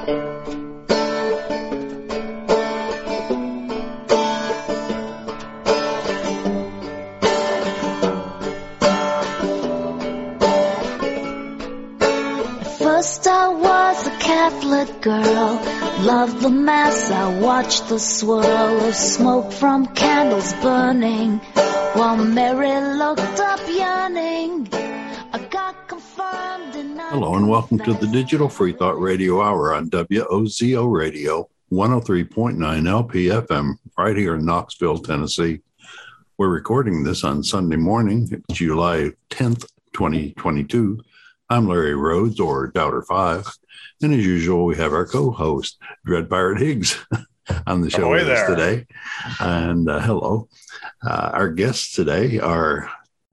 First I was a Catholic girl, loved the mass, I watched the swirl of smoke from candles burning, while Mary looked up yearning. I got confirmed in. Hello and welcome to the Digital Free Thought Radio Hour on WOZO Radio, 103.9 LPFM, right here in Knoxville, Tennessee. We're recording this on Sunday morning, July 10th, 2022. I'm Larry Rhodes, or Doubter 5, and as usual, we have our co-host, Dread Pirate Higgs, on the show with us today. And hello. Our guests today are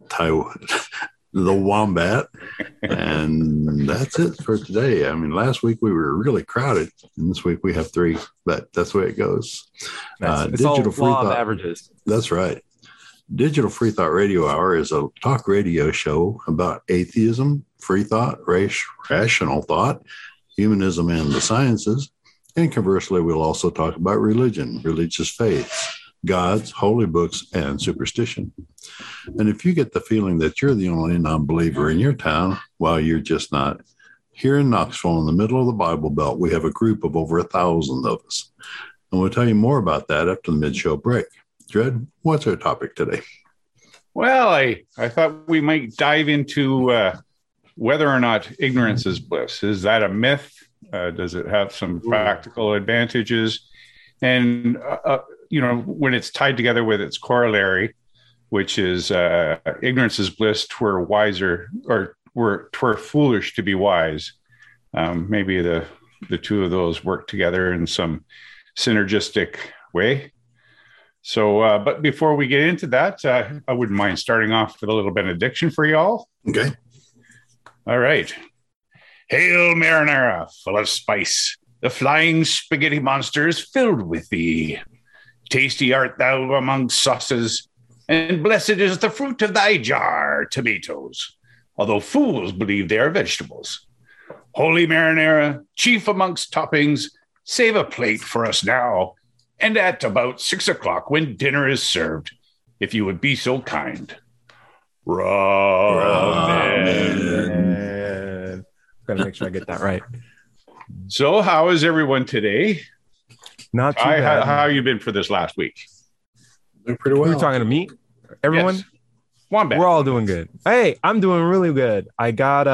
the Wombat, and that's it for today. I mean, last week we were really crowded, and this week we have 3, but that's the way it goes. It's all law of averages. That's right. Digital Free Thought Radio Hour is a talk radio show about atheism, free thought, rational thought, humanism, and the sciences. And conversely, we'll also talk about religion, religious faiths, gods, holy books, and superstition. And if you get the feeling that you're the only non-believer in your town, well, you're just not. Here in Knoxville, in the middle of the Bible Belt, we have a group of over 1,000 of us. And we'll tell you more about that after the mid-show break. Dred, what's our topic today? Well, I thought we might dive into whether or not ignorance is bliss. Is that a myth? Does it have some practical advantages? And, when it's tied together with its corollary, which is ignorance is bliss, 'twere wiser, or 'twere foolish to be wise. Maybe the two of those work together in some synergistic way. So, but before we get into that, I wouldn't mind starting off with a little benediction for y'all. Okay. All right. Hail, marinara, full of spice, the flying spaghetti monster is filled with thee. Tasty art thou among sauces, and blessed is the fruit of thy jar, tomatoes, although fools believe they are vegetables. Holy marinara, chief amongst toppings, save a plate for us now, and at about 6 o'clock when dinner is served, if you would be so kind. Amen. Gotta make sure I get that right. So, how is everyone today? Not too bad. How you been for this last week? Doing pretty well. You're talking to me? Everyone? Yes. Wombat. We're all doing good. Hey, I'm doing really good. I got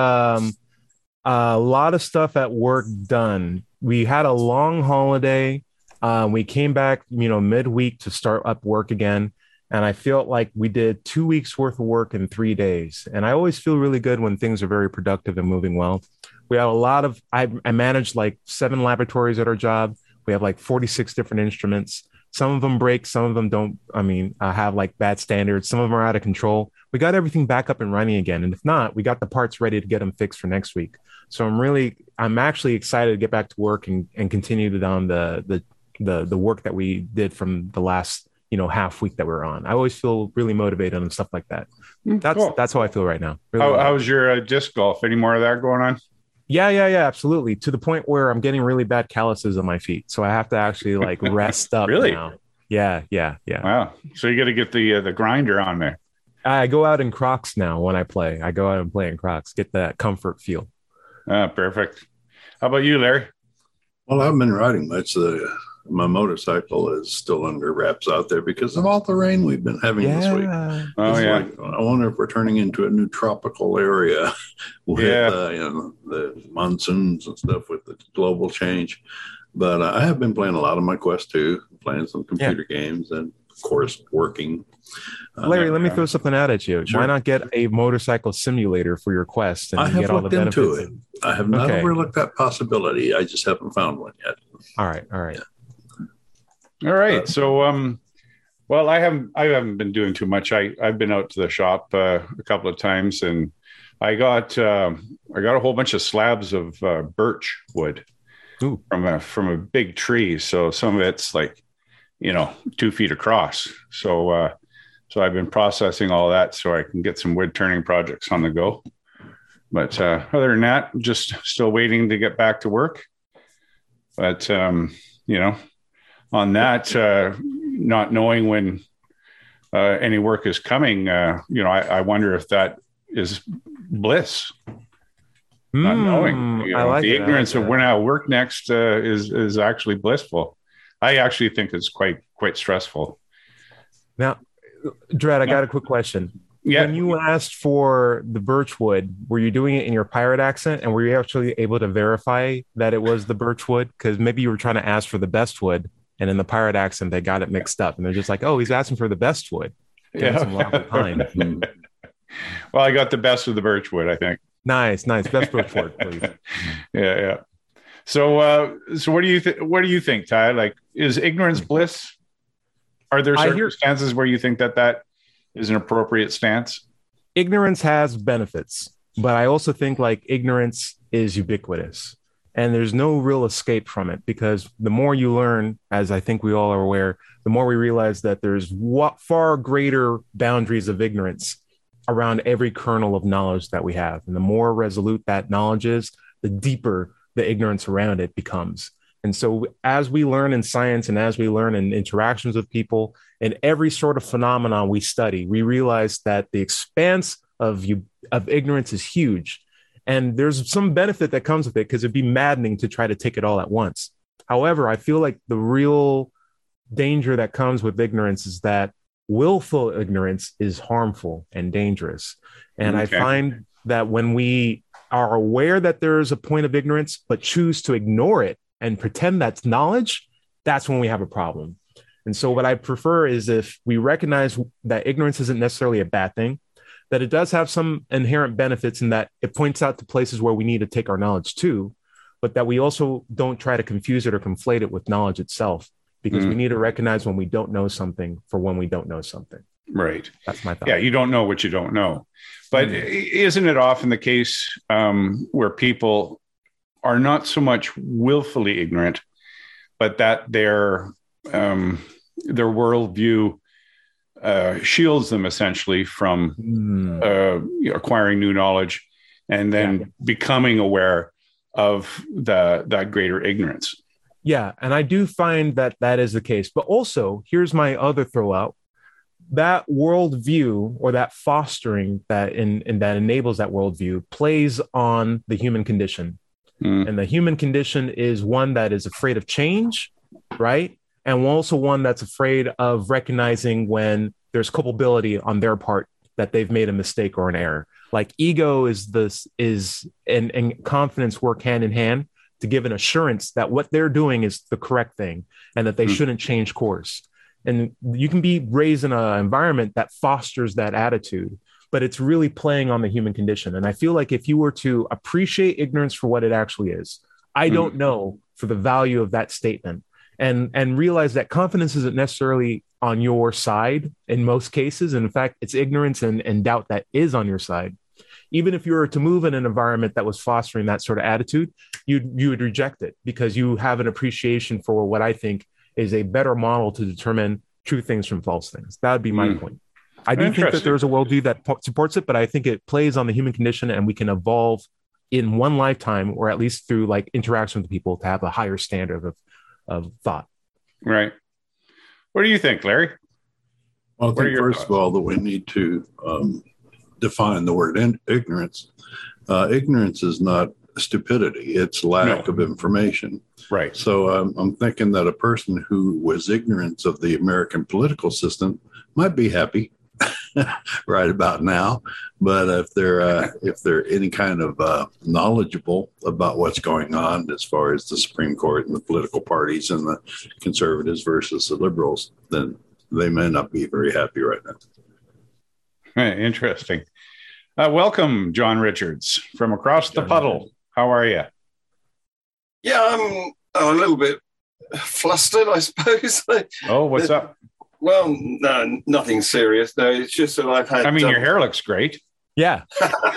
a lot of stuff at work done. We had a long holiday. We came back, midweek to start up work again. And I felt like we did 2 weeks worth of work in 3 days. And I always feel really good when things are very productive and moving well. We had I managed like 7 laboratories at our job. We have like 46 different instruments. Some of them break, some of them don't. Have like bad standards. Some of them are out of control. We got everything back up and running again. And if not, we got the parts ready to get them fixed for next week. So I'm actually excited to get back to work and continue down the work that we did from the last, half week that we're on. I always feel really motivated and stuff like that. That's how I feel right now. Really how's your disc golf? Any more of that going on? Yeah, absolutely. To the point where I'm getting really bad calluses on my feet. So I have to actually rest up. Really? Now. Yeah. Wow. So you got to get the grinder on there. I go out in Crocs now when I play. I go out and play in Crocs, get that comfort feel. Perfect. How about you, Larry? Well, I haven't been riding much. My motorcycle is still under wraps out there because of all the rain we've been having this week. I wonder if we're turning into a new tropical area with the monsoons and stuff with the global change. But I have been playing a lot of my Quest 2, playing some computer games, and of course working. Larry, let me throw something out at you. Sure. Why not get a motorcycle simulator for your Quest? And I have get all looked the benefits into it. I have not overlooked that possibility. I just haven't found one yet. All right. All right. So, well, I haven't been doing too much. I've been out to the shop a couple of times, and I got a whole bunch of slabs of birch wood from a big tree. So some of it's 2 feet across. So I've been processing all that so I can get some wood turning projects on the go. But other than that, I'm just still waiting to get back to work. But, on that, not knowing when any work is coming, I wonder if that is bliss. Not knowing, I like the it. ignorance of when I'll work next is actually blissful. I actually think it's quite stressful. Now, Dread, I got a quick question. Yeah. When you asked for the birchwood, were you doing it in your pirate accent, and were you actually able to verify that it was the birchwood? Because maybe you were trying to ask for the best wood, and in the pirate accent they got it mixed up, and they're just like, "Oh, he's asking for the best wood." Some time. Well, I got the best of the birchwood, I think. Nice. Best birchwood, please. Yeah. So what do you think, Ty? Like, is ignorance bliss? Are there circumstances where you think that is an appropriate stance? Ignorance has benefits, but I also think like ignorance is ubiquitous, and there's no real escape from it, because the more you learn, as I think we all are aware, the more we realize that there's far greater boundaries of ignorance around every kernel of knowledge that we have. And the more resolute that knowledge is, the deeper the ignorance around it becomes. And so as we learn in science, and as we learn in interactions with people, and every sort of phenomenon we study, we realize that the expanse of ignorance is huge. And there's some benefit that comes with it, because it'd be maddening to try to take it all at once. However, I feel like the real danger that comes with ignorance is that willful ignorance is harmful and dangerous. And I find that when we are aware that there's a point of ignorance, but choose to ignore it and pretend that's knowledge, that's when we have a problem. And so what I prefer is if we recognize that ignorance isn't necessarily a bad thing, that it does have some inherent benefits in that it points out to places where we need to take our knowledge to, but that we also don't try to confuse it or conflate it with knowledge itself, because we need to recognize when we don't know something for when we don't know something. Right. That's my thought. Yeah, you don't know what you don't know. But isn't it often the case where people are not so much willfully ignorant, but that their worldview shields them essentially from acquiring new knowledge and then becoming aware of that greater ignorance? Yeah, and I do find that is the case. But also, here's my other throw out. That worldview, or that fostering that that enables that worldview, plays on the human condition. And the human condition is one that is afraid of change, right? And also one that's afraid of recognizing when there's culpability on their part that they've made a mistake or an error. Like ego and confidence work hand in hand to give an assurance that what they're doing is the correct thing and that they shouldn't change course. And you can be raised in an environment that fosters that attitude, but it's really playing on the human condition. And I feel like if you were to appreciate ignorance for what it actually is, I don't know, for the value of that statement, and realize that confidence isn't necessarily on your side in most cases. And in fact, it's ignorance and doubt that is on your side. Even if you were to move in an environment that was fostering that sort of attitude, you would reject it because you have an appreciation for what I think is a better model to determine true things from false things. That would be my point. I do think that there's a worldview that supports it, but I think it plays on the human condition, and we can evolve in one lifetime, or at least through like interaction with people, to have a higher standard of thought. Right. What do you think, Larry? Well, I think first of all that we need to define the word ignorance. Ignorance is not stupidity; it's lack of information. Right. So I'm thinking that a person who was ignorant of the American political system might be happy right about now, but if they're any kind of knowledgeable about what's going on as far as the Supreme Court and the political parties and the conservatives versus the liberals, then they may not be very happy right now. Interesting. Welcome, John Richards from across the puddle. How are you? Yeah, I'm a little bit flustered, I suppose. Oh, what's up? Well, no, nothing serious. No, it's just that I've had... I mean, your hair looks great. Yeah.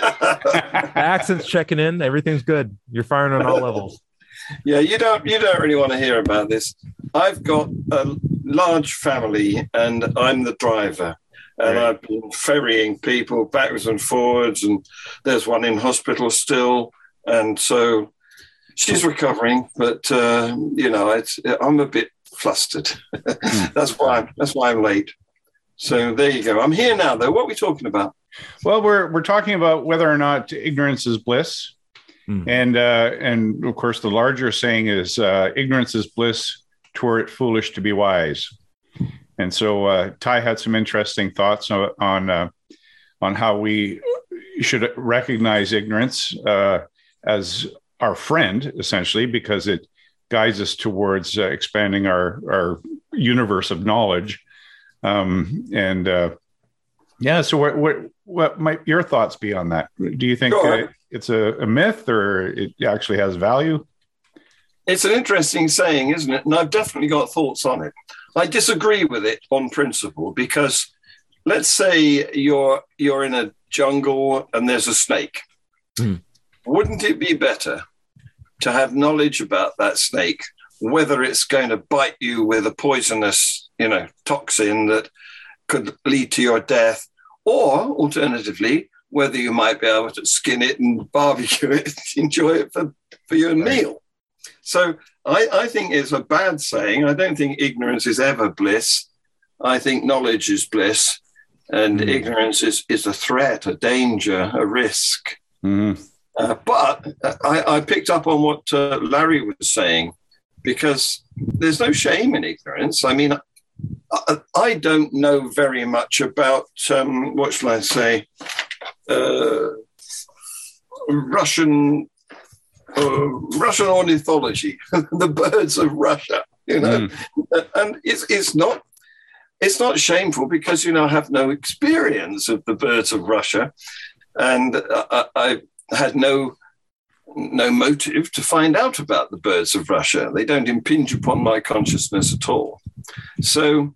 Accent's checking in. Everything's good. You're firing on all levels. Yeah, you don't really want to hear about this. I've got a large family and I'm the driver. And I've been ferrying people backwards and forwards, and there's one in hospital still. And so She's recovering, but I'm a bit flustered. That's why I'm late. So there you go. I'm here now, though. What are we talking about? Well, we're talking about whether or not ignorance is bliss, and of course the larger saying is ignorance is bliss. 'Twere it foolish to be wise. And so Ty had some interesting thoughts on how we should recognize ignorance as our friend, essentially, because it guides us towards expanding our universe of knowledge. So what might your thoughts be on that? Do you think it's a myth, or it actually has value? It's an interesting saying, isn't it? And I've definitely got thoughts on it. I disagree with it on principle, because let's say you're in a jungle and there's a snake. Wouldn't it be better to have knowledge about that snake, whether it's going to bite you with a poisonous, toxin that could lead to your death, or alternatively, whether you might be able to skin it and barbecue it, enjoy it for your meal? So I think it's a bad saying. I don't think ignorance is ever bliss. I think knowledge is bliss, and ignorance is a threat, a danger, a risk. But I picked up on what Larry was saying, because there's no shame in ignorance. I mean, I don't know very much about, what shall I say, Russian ornithology, the birds of Russia, and it's not shameful, because I have no experience of the birds of Russia, and I had no motive to find out about the birds of Russia. They don't impinge upon my consciousness at all. So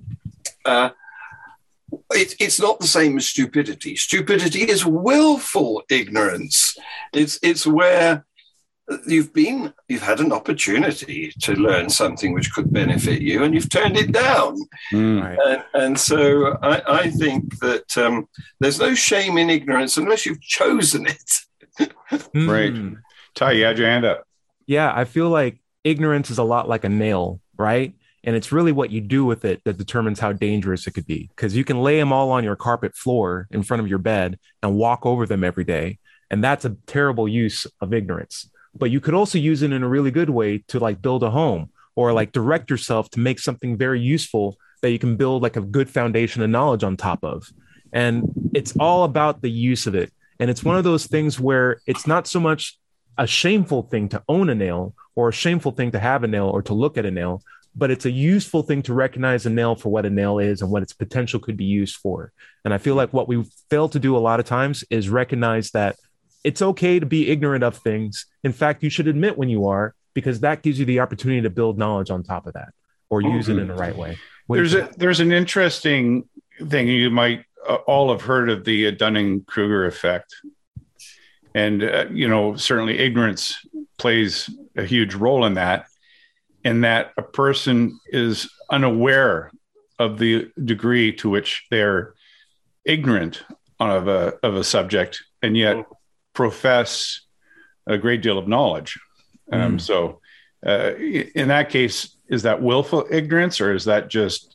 it's not the same as stupidity. Stupidity is willful ignorance. It's where you've had an opportunity to learn something which could benefit you, and you've turned it down. And so I think that there's no shame in ignorance unless you've chosen it. Right. Ty, you had your hand up. Yeah, I feel like ignorance is a lot like a nail, right? And it's really what you do with it that determines how dangerous it could be. Because you can lay them all on your carpet floor in front of your bed and walk over them every day. And that's a terrible use of ignorance. But you could also use it in a really good way to build a home, or direct yourself to make something very useful that you can build a good foundation of knowledge on top of. And it's all about the use of it. And it's one of those things where it's not so much a shameful thing to own a nail, or a shameful thing to have a nail, or to look at a nail, but it's a useful thing to recognize a nail for what a nail is and what its potential could be used for. And I feel like what we fail to do a lot of times is recognize that it's okay to be ignorant of things. In fact, you should admit when you are, because that gives you the opportunity to build knowledge on top of that, or use it in the right way. There's an interesting thing. You might all have heard of the Dunning-Kruger effect. And, certainly ignorance plays a huge role in that a person is unaware of the degree to which they're ignorant of a subject, and yet profess a great deal of knowledge. So in that case, is that willful ignorance, or is that just,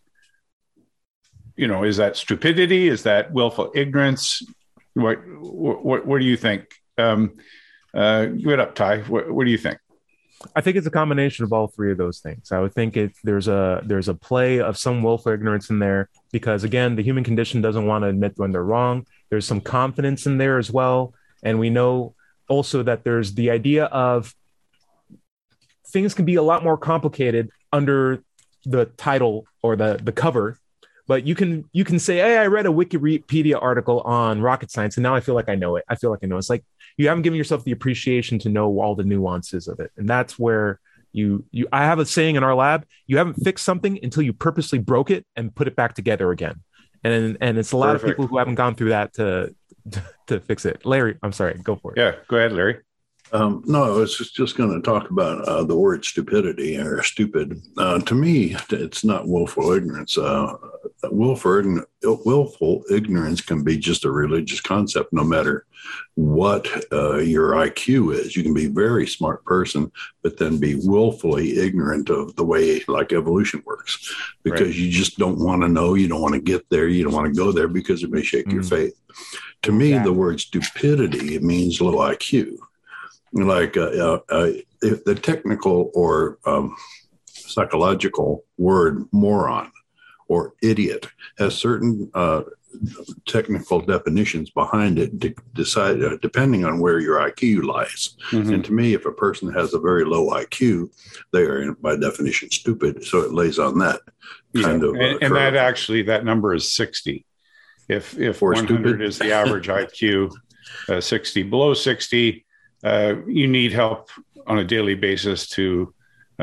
is that stupidity? Is that willful ignorance? What do you think? Give it up, Ty. What do you think? I think it's a combination of all three of those things. I would think there's a play of some willful ignorance in there, because again, the human condition doesn't want to admit when they're wrong. There's some confidence in there as well. And we know also that there's the idea of things can be a lot more complicated under the title or the cover. But you can say, hey, I read a Wikipedia article on rocket science, and now I feel like I know it. It's like you haven't given yourself the appreciation to know all the nuances of it. And that's where I have a saying in our lab: you haven't fixed something until you purposely broke it and put it back together again. And it's a lot of people who haven't gone through that to fix it. Larry, I'm sorry, go for it. Yeah, go ahead, Larry. No, I was just going to talk about the word stupidity or stupid. To me, it's not willful ignorance. willful ignorance can be just a religious concept, no matter what your IQ is. You can be a very smart person, but then be willfully ignorant of the way like evolution works, because you just don't want to know. You don't want to get there. You don't want to go there because it may shake your faith. To me, the word stupidity, it means low IQ. Like the technical or psychological word moron or idiot has certain technical definitions behind it to decide, depending on where your IQ lies. And to me, if a person has a very low IQ, they are by definition stupid. So it lays on that kind of. And that actually, that number is 60. If 100 stupid is the average IQ, 60 below 60, you need help on a daily basis to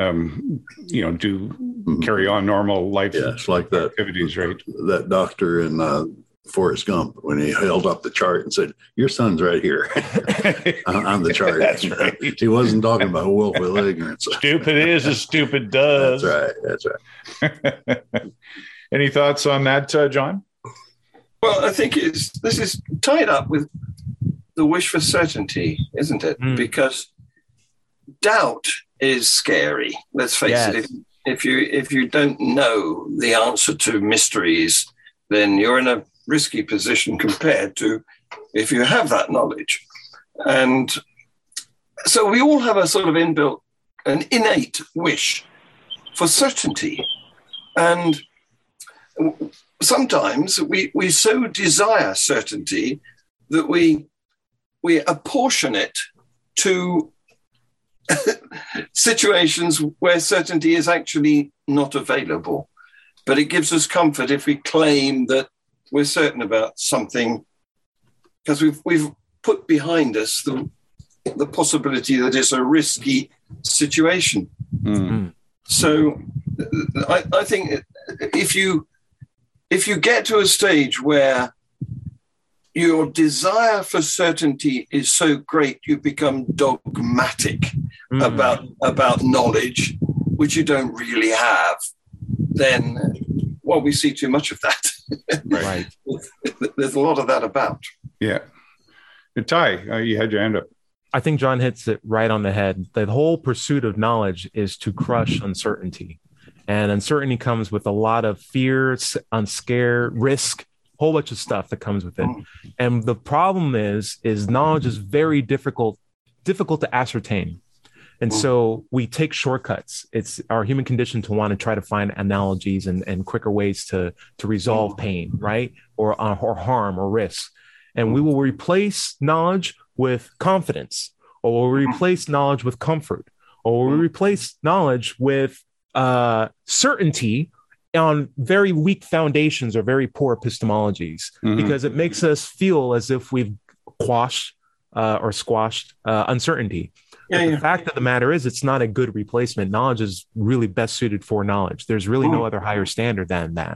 carry on normal life. Yeah, it's like that activities, right? That doctor in Forrest Gump, when he held up the chart and said, "Your son's right here on the chart." That's right. He wasn't talking about willful ignorance. Stupid is as stupid does. That's right. Any thoughts on that, John? Well, I think this is tied up with the wish for certainty, isn't it? Because doubt is scary. Let's face it. If you don't know the answer to mysteries, then you're in a risky position compared to if you have that knowledge. And so we all have a sort of inbuilt, an innate wish for certainty. And sometimes we so desire certainty that we apportion it to situations where certainty is actually not available. But it gives us comfort if we claim that we're certain about something, because we've put behind us the possibility that it's a risky situation. So I think if you get to a stage where your desire for certainty is so great you become dogmatic about knowledge, which you don't really have, then, well, we see too much of that. Right. There's a lot of that about. Yeah. Ty, you had your hand up. I think John hits it right on the head. The whole pursuit of knowledge is to crush uncertainty. And uncertainty comes with a lot of fear, scare, risk, whole bunch of stuff that comes with it. And the problem is knowledge is very difficult to ascertain. And so we take shortcuts. It's our human condition to want to try to find analogies and quicker ways to resolve pain, right? Or harm or risk. And we will replace knowledge with confidence, or we'll replace knowledge with comfort, or we'll replace knowledge with certainty on very weak foundations or very poor epistemologies, because it makes us feel as if we've quashed or squashed uncertainty. The fact of the matter is, it's not a good replacement. Knowledge is really best suited for knowledge. There's really no other higher standard than that.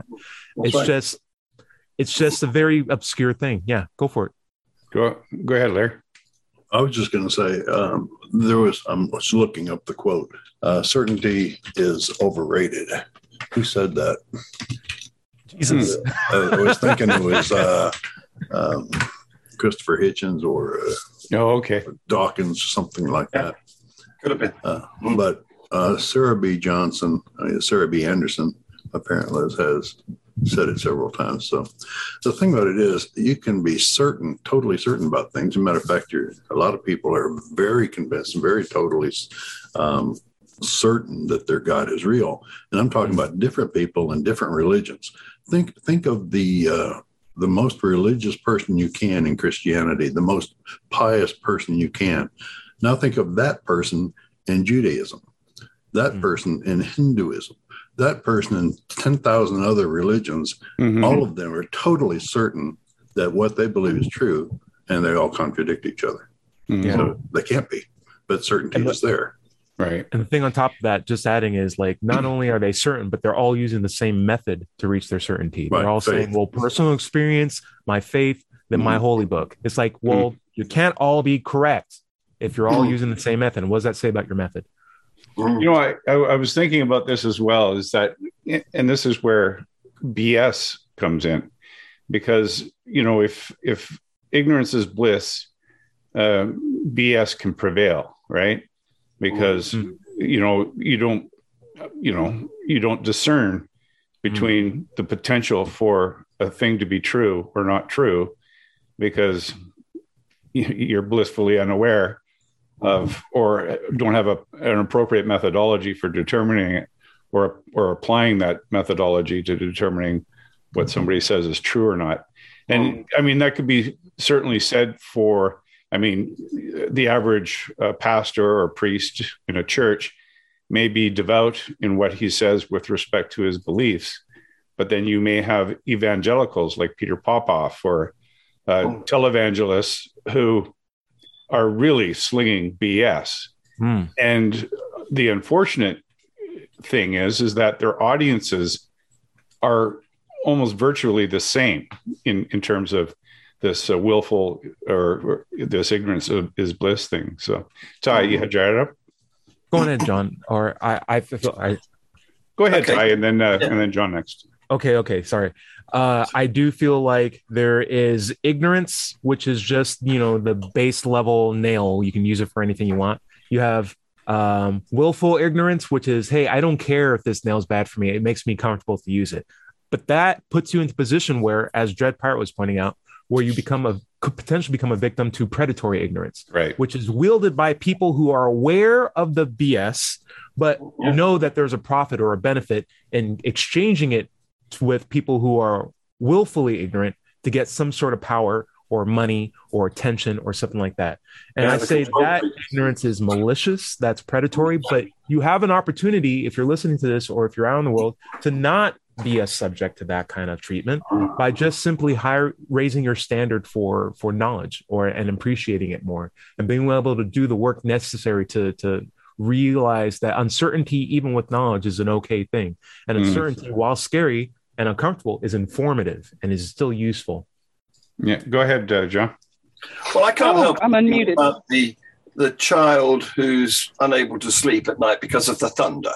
It's just a very obscure thing. Yeah, go for it. Go ahead, Larry. I was just going to say, I was looking up the quote, certainty is overrated. Who said that? Jesus. I was thinking it was Christopher Hitchens or Dawkins, something like that. Could have been. But Sarah B. Anderson apparently has said it several times. So the thing about it is, you can be certain, totally certain about things. As a matter of fact, a lot of people are very convinced and very totally certain that their God is real. And I'm talking about different people and different religions. Think of the most religious person you can in Christianity, the most pious person you can. Now think of that person in Judaism, that person in Hinduism, that person in 10,000 other religions. All of them are totally certain that what they believe is true, and they all contradict each other. So they can't be, but certainty is there. Right. And the thing on top of that, just adding, is like, not only are they certain, but they're all using the same method to reach their certainty. They're all saying, well, personal experience, my faith, then my holy book. It's like, well, you can't all be correct if you're all using the same method. And what does that say about your method? You know, I was thinking about this as well, is that, and this is where BS comes in, because if ignorance is bliss, BS can prevail, right? Because you don't discern between the potential for a thing to be true or not true, because you're blissfully unaware of, or don't have an appropriate methodology for determining it, or applying that methodology to determining what somebody says is true or not. And I mean, that could be certainly said for, the average pastor or priest in a church may be devout in what he says with respect to his beliefs, but then you may have evangelicals like Peter Popoff or televangelists who are really slinging BS. And the unfortunate thing is that their audiences are almost virtually the same in terms of this willful or this ignorance is bliss thing. So, Ty, you had your hand up? Go ahead, John. Or I go ahead, Ty, and then John next. Okay. Sorry. I do feel like there is ignorance, which is just, the base level nail. You can use it for anything you want. You have willful ignorance, which is, hey, I don't care if this nail's bad for me. It makes me comfortable to use it. But that puts you into a position where, as Dread Pirate was pointing out, where you could potentially become a victim to predatory ignorance, right? Which is wielded by people who are aware of the BS, but know that there's a profit or a benefit in exchanging it with people who are willfully ignorant to get some sort of power or money or attention or something like that. And I say that ignorance is malicious, that's predatory, but you have an opportunity, if you're listening to this or if you're out in the world, to not be a subject to that kind of treatment by just simply raising your standard for knowledge and appreciating it more and being able to do the work necessary to realize that uncertainty, even with knowledge, is an okay thing. And uncertainty, while scary and uncomfortable, is informative and is still useful. Yeah, go ahead, John. Well, I can't help. I'm unmuted. About the child who's unable to sleep at night because of the thunder,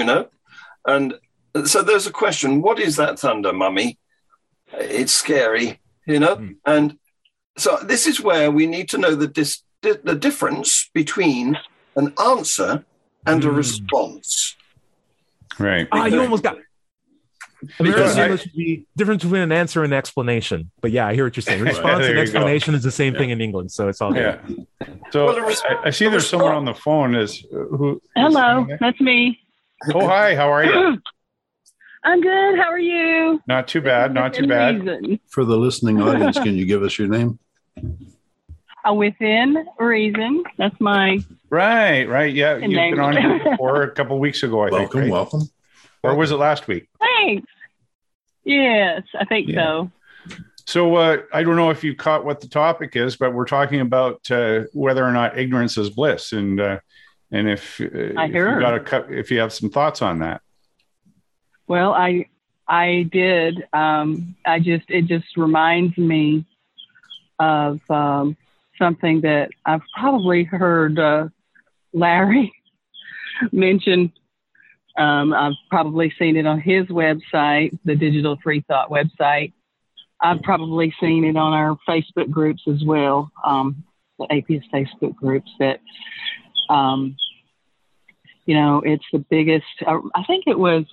and so there's a question: what is that thunder, Mummy? It's scary, And so this is where we need to know the difference between an answer and a response. Right. You almost got. American English would be difference between an answer and an explanation. But yeah, I hear what you're saying. Response and explanation is the same thing in England, so it's all good. Yeah. So I see there's someone on the phone. Who? Hello, that's me. Oh, hi. How are you? I'm good. How are you? Not too bad. Not too bad. Reason. For the listening audience, can you give us your name? Within Reason. That's my right. Yeah, you've been on here before a couple of weeks ago. I think. Welcome. Or was it last week? Thanks. Yes, I think so. So I don't know if you caught what the topic is, but we're talking about whether or not ignorance is bliss, and if you have some thoughts on that. Well, I did. It just reminds me of something that I've probably heard Larry mention. I've probably seen it on his website, the Digital Free Thought website. I've probably seen it on our Facebook groups as well, the atheist Facebook groups that, it's the biggest, I think it was,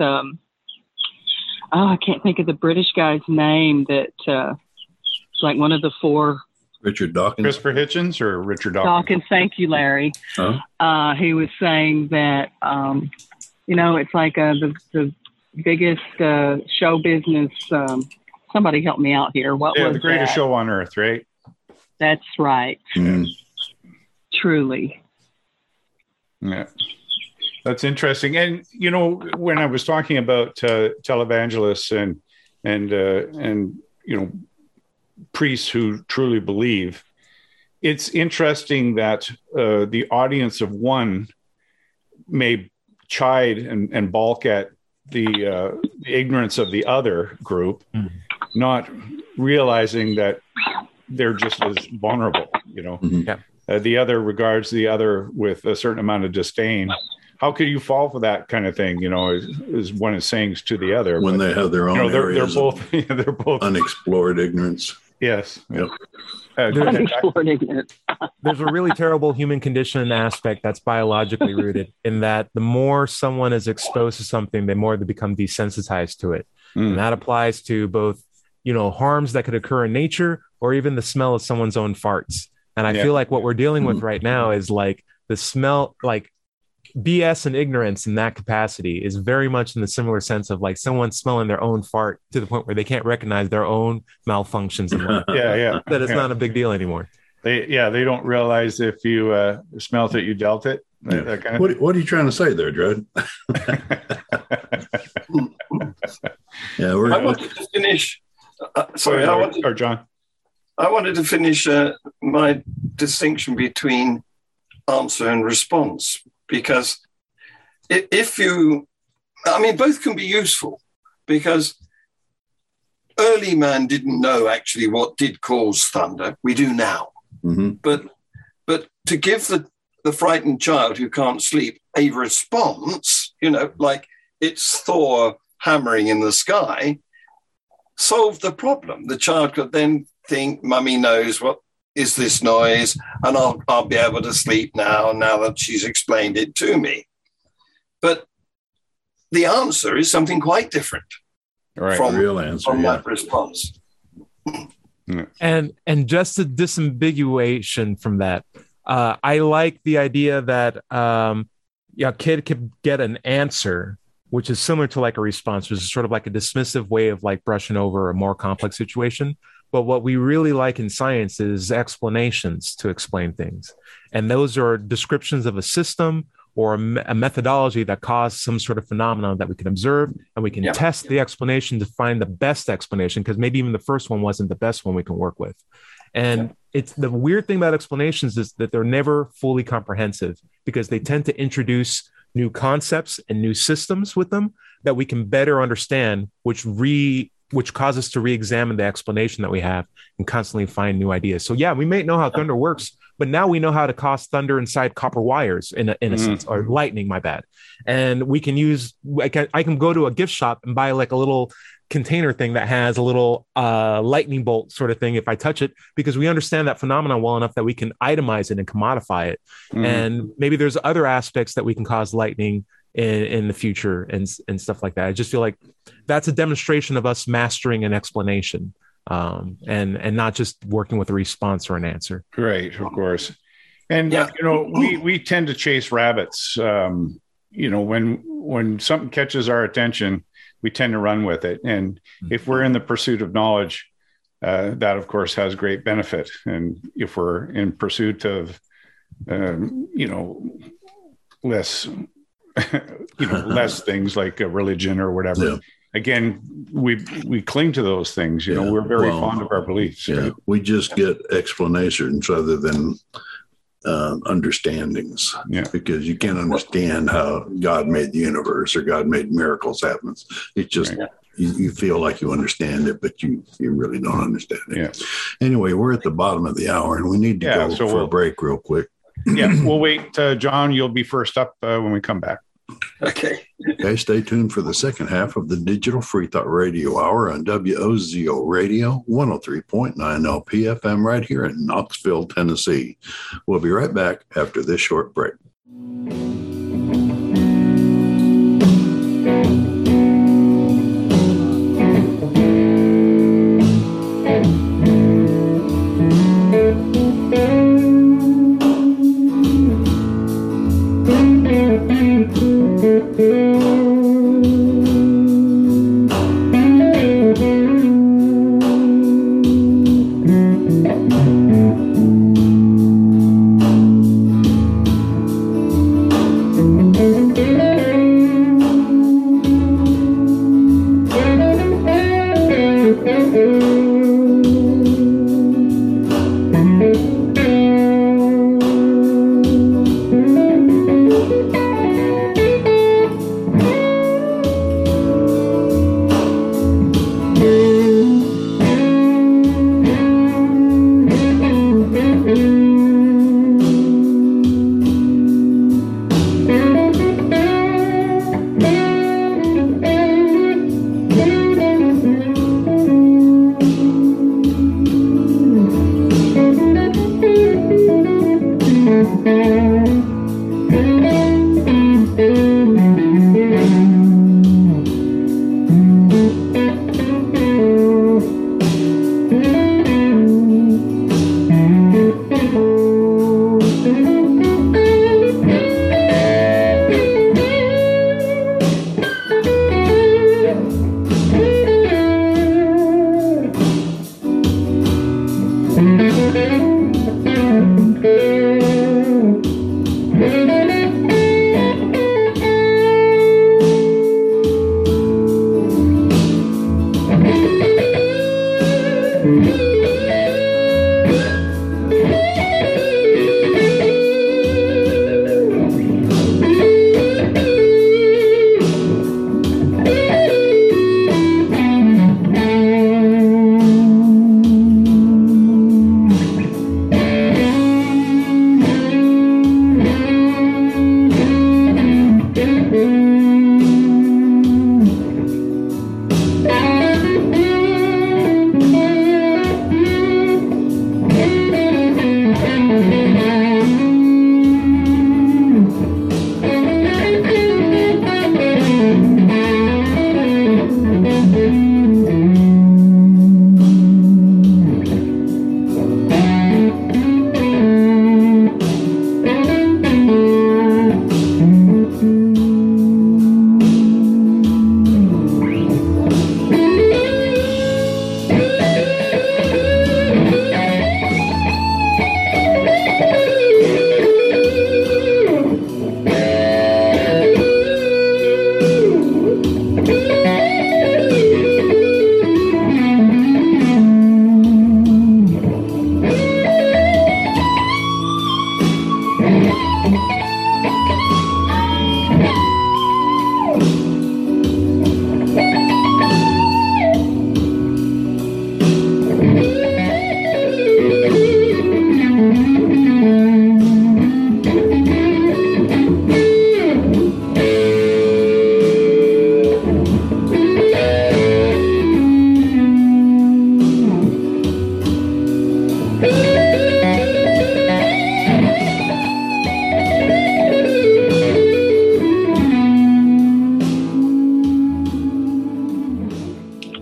I can't think of the British guy's name that, like one of the four. Richard Dawkins. Christopher Hitchens or Richard Dawkins? Dawkins, thank you, Larry. Huh? He was saying that, it's like the biggest show business. Somebody help me out here. What was the greatest show on earth, right? That's right. Mm. Truly. Yeah. That's interesting. And, when I was talking about televangelists and priests who truly believe, it's interesting that the audience of one may chide and balk at the ignorance of the other group, not realizing that they're just as vulnerable, Mm-hmm. Yeah. The other regards the other with a certain amount of disdain how could you fall for that kind of thing? Is one is saying to the other when they have their own they're areas both they're both unexplored ignorance. Yes. Yep. Unexplored ignorance. There's a really terrible human condition aspect that's biologically rooted in that the more someone is exposed to something, the more they become desensitized to it. And that applies to both, harms that could occur in nature or even the smell of someone's own farts. And I feel like what we're dealing with right now is like the smell, like BS and ignorance in that capacity is very much in the similar sense of like someone smelling their own fart to the point where they can't recognize their own malfunctions in life. That it's not a big deal anymore. They don't realize if you smelt it, you dealt it. Yeah. That kind of What are you trying to say there, Dred? I wanted to finish. John. I wanted to finish my distinction between answer and response, because both can be useful, because early man didn't know actually what did cause thunder. We do now. Mm-hmm. But to give the frightened child who can't sleep a response, like it's Thor hammering in the sky, solve the problem. The child could then think, Mummy knows what is this noise, and I'll be able to sleep now that she's explained it to me. But the answer is something quite different from real answer, that response. And just a disambiguation from that, I like the idea that a kid could get an answer, which is similar to like a response, which is sort of like a dismissive way of like brushing over a more complex situation. But what we really like in science is explanations to explain things. And those are descriptions of a system or a methodology that caused some sort of phenomenon that we can observe, and we can test the explanation to find the best explanation, because maybe even the first one wasn't the best one we can work with. And it's the weird thing about explanations is that they're never fully comprehensive, because they tend to introduce new concepts and new systems with them that we can better understand, which cause us to re-examine the explanation that we have and constantly find new ideas. So we may know how thunder works, but now we know how to cause thunder inside copper wires in a sense, or lightning, my bad. And we can I can go to a gift shop and buy like a little container thing that has a little lightning bolt sort of thing if I touch it, because we understand that phenomenon well enough that we can itemize it and commodify it. And maybe there's other aspects that we can cause lightning in the future and stuff like that. I just feel like that's a demonstration of us mastering an explanation, and not just working with a response or an answer. Right, of course. And we tend to chase rabbits. When something catches our attention, we tend to run with it. And if we're in the pursuit of knowledge, that of course has great benefit. And if we're in pursuit of less less things like a religion or whatever. Again, we cling to those things. We're very fond of our beliefs. Yeah, we just get explanations rather than understandings. Yeah, because you can't understand how God made the universe or God made miracles happen. It's just you feel like you understand it, but you really don't understand it. Yeah. Anyway, we're at the bottom of the hour, and we need to go for a break real quick. We'll wait. John, you'll be first up when we come back. Okay, stay tuned for the second half of the Digital Free Thought Radio Hour on WOZO Radio 103.9 LPFM right here in Knoxville, Tennessee. We'll be right back after this short break.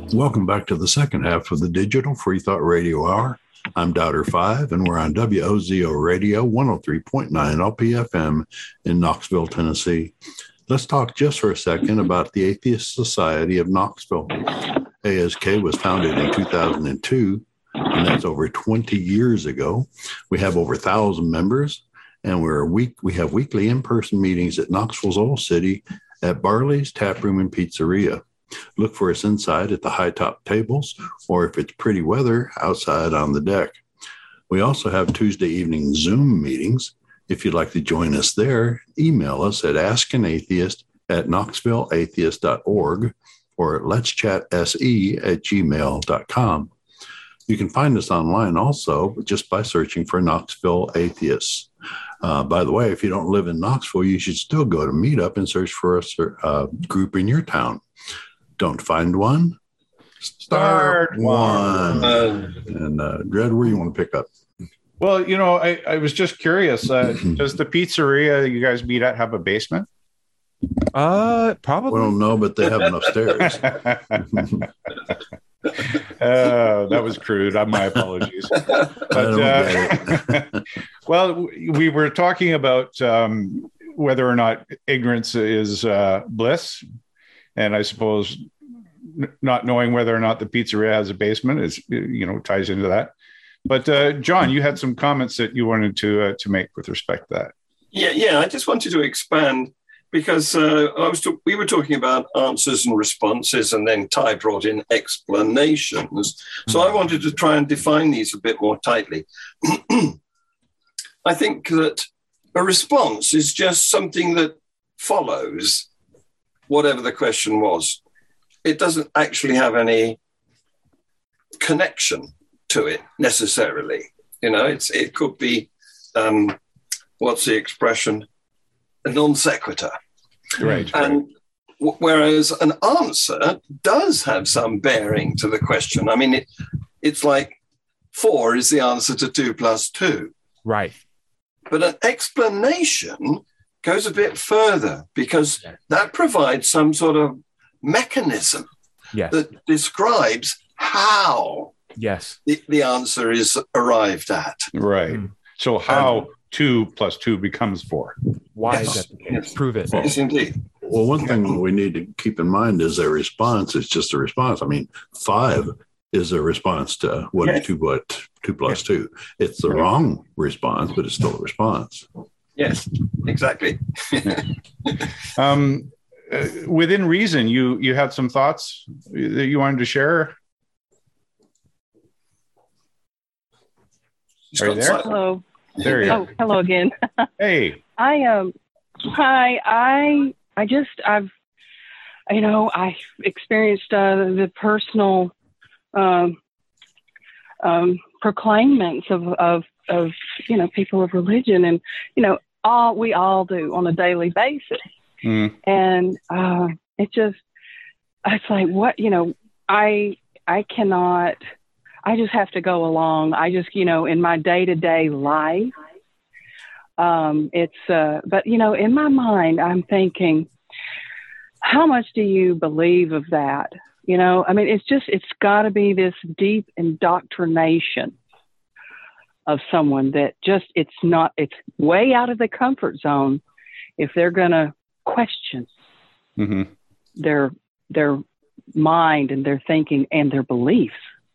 Welcome back to the second half of the Digital Free Thought Radio Hour. I'm Doubter 5, and we're on WOZO Radio 103.9 LPFM in Knoxville, Tennessee. Let's talk just for a second about the Atheist Society of Knoxville. ASK was founded in 2002, and that's over 20 years ago. We have over 1,000 members, and we have weekly in-person meetings at Knoxville's Old City at Barley's Tap Room and Pizzeria. Look for us inside at the high top tables, or if it's pretty weather, outside on the deck. We also have Tuesday evening Zoom meetings. If you'd like to join us there, email us at askanatheist@knoxvilleatheist.org or at letschatse@gmail.com. You can find us online also just by searching for Knoxville Atheists. By the way, if you don't live in Knoxville, you should still go to Meetup and search for a group in your town. Don't find one? Start one. And Dred, where you want to pick up? Well, I was just curious. Does the pizzeria you guys meet at have a basement? Probably. We don't know, but they have an upstairs. That was crude. My apologies. But, well, we were talking about whether or not ignorance is bliss. And I suppose not knowing whether or not the pizzeria has a basement is, ties into that. But John, you had some comments that you wanted to make with respect to that. Yeah. I just wanted to expand because we were talking about answers and responses, and then Ty brought in explanations. So I wanted to try and define these a bit more tightly. I think that a response is just something that follows whatever the question was. It doesn't actually have any connection to it necessarily. It could be, what's the expression? A non sequitur. Right. And whereas an answer does have some bearing to the question. I mean, it's like 4 is the answer to 2 + 2. Right. But an explanation goes a bit further because that provides some sort of mechanism that describes how the answer is arrived at. Right. So how 2 + 2 becomes 4. Why is that the case? Prove it. Yes, indeed. Well, one thing we need to keep in mind is a response is just a response. I mean, 5 is a response to what is 2 + 2. It's the wrong response, but it's still a response. Yes, exactly. Within reason, you had some thoughts that you wanted to share. Are you there? Hello. There you are. Oh, hello again. Hey. I've experienced the personal proclaimance of people of religion, and we all do on a daily basis. And it's like, what, I cannot, I just have to go along. I just, in my day-to-day life, but in my mind, I'm thinking, how much do you believe of that? I mean, it's got to be this deep indoctrination of someone that it's way out of the comfort zone if they're going to question their mind and their thinking and their beliefs.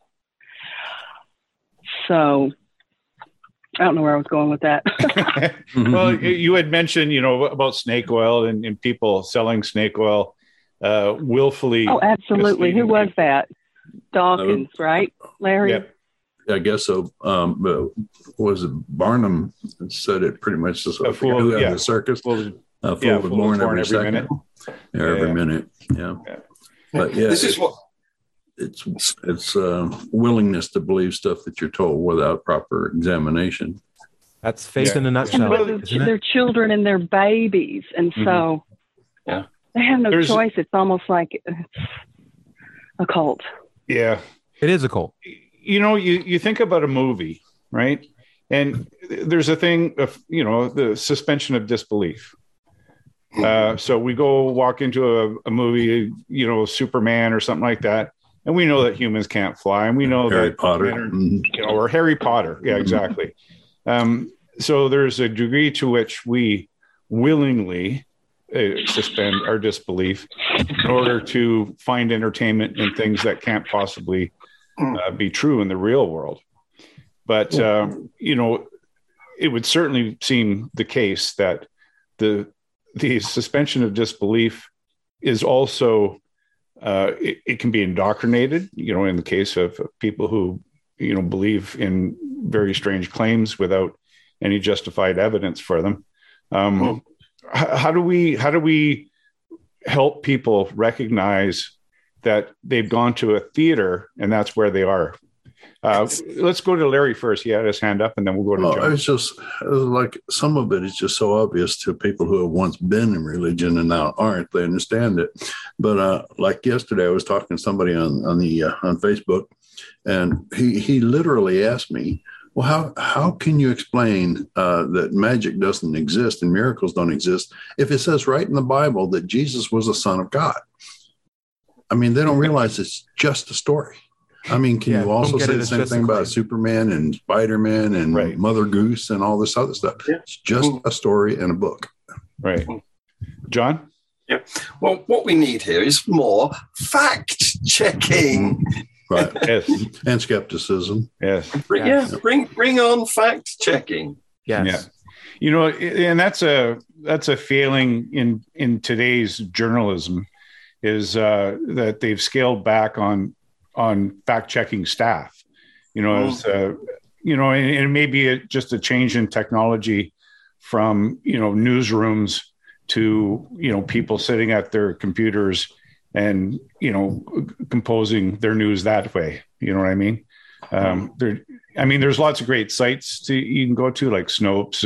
So I don't know where I was going with that. Well, you had mentioned, about snake oil and people selling snake oil willfully. Oh, absolutely. Who was that? Dawkins, right, Larry? Yep. I guess so. Was it Barnum said it pretty much? A fool, the circus. A fool was born every second. Every minute. Yeah. But this is what it's willingness to believe stuff that you're told without proper examination. That's faith in a nutshell. They're children and they're babies, and so they have no choice. It's almost like a cult. Yeah, it is a cult. You think about a movie, right? And there's a thing of, the suspension of disbelief. So we go walk into a movie, Superman or something like that, And we know that humans can't fly, and we know Harry that Potter. men are, or Harry Potter. Yeah, exactly. So there's a degree to which we willingly suspend our disbelief in order to find entertainment in things that can't possibly be true in the real world. But, it would certainly seem the case that the suspension of disbelief is also, it can be indoctrinated, in the case of people who, believe in very strange claims without any justified evidence for them. How do we help people recognize that they've gone to a theater and that's where they are? Let's go to Larry first. He had his hand up, and then we'll go to John. It's just like some of it is just so obvious to people who have once been in religion and now aren't. They understand it. But like yesterday, I was talking to somebody on Facebook, and he literally asked me, well, how can you explain that magic doesn't exist and miracles don't exist if it says right in the Bible that Jesus was the Son of God? I mean, they don't realize it's just a story. I mean, can you also say the same thing about Superman and Spider-Man and Mother Goose and all this other stuff? Yeah. It's just a story and a book. Right. John? Yeah. Well, what we need here is more fact-checking. Right. Yes. And skepticism. Yes. Bring on fact-checking. Yes. Yeah. And that's a failing in today's journalism, is that they've scaled back on fact-checking staff, as and it may be just a change in technology from, newsrooms to, people sitting at their computers and, composing their news that way. You know what I mean? There's lots of great sites you can go to, like Snopes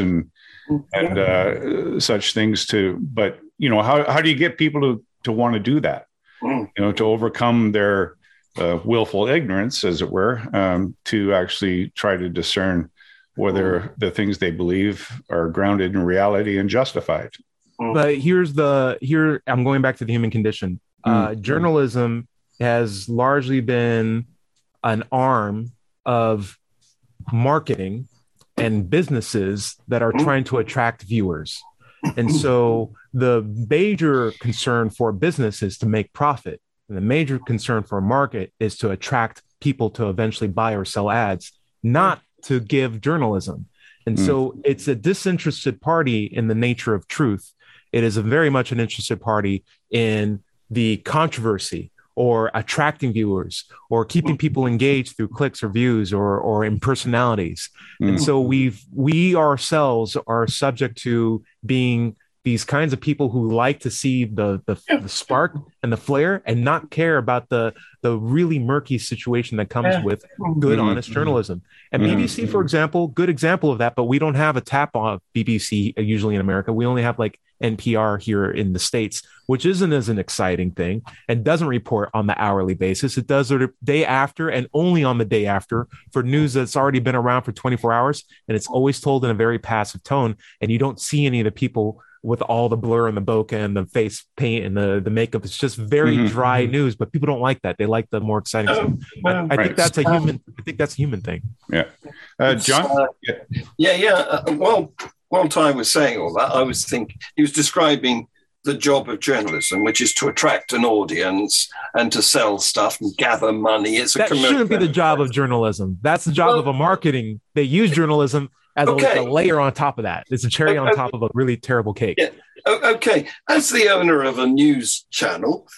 and such things too. But, how do you get people to want to do that? To overcome their willful ignorance, as it were, to actually try to discern whether the things they believe are grounded in reality and justified. But I'm going back to the human condition. Journalism has largely been an arm of marketing and businesses that are trying to attract viewers. And so the major concern for a business is to make profit. And the major concern for a market is to attract people to eventually buy or sell ads, not to give journalism. And so it's a disinterested party in the nature of truth. It is very much an interested party in the controversy or attracting viewers or keeping people engaged through clicks or views or impersonalities. And so we ourselves are subject to being these kinds of people who like to see the spark and the flare and not care about the really murky situation that comes with good, honest journalism. And BBC, for example, good example of that, but we don't have a tap on BBC usually in America. We only have like NPR here in the States, which isn't as an exciting thing and doesn't report on the hourly basis. It does the day after and only on the day after for news that's already been around for 24 hours. And it's always told in a very passive tone. And you don't see any of the people with all the blur and the bokeh and the face paint and the makeup. It's just very dry news, but people don't like that. They like the more exciting stuff. I think that's a human thing. Yeah. John? While Ty was saying all that, I was thinking he was describing the job of journalism, which is to attract an audience and to sell stuff and gather money. That shouldn't be the job of journalism. That's the job of a marketing. They use journalism as a layer on top of that. It's a cherry on top of a really terrible cake. Yeah. Okay. As the owner of a news channel,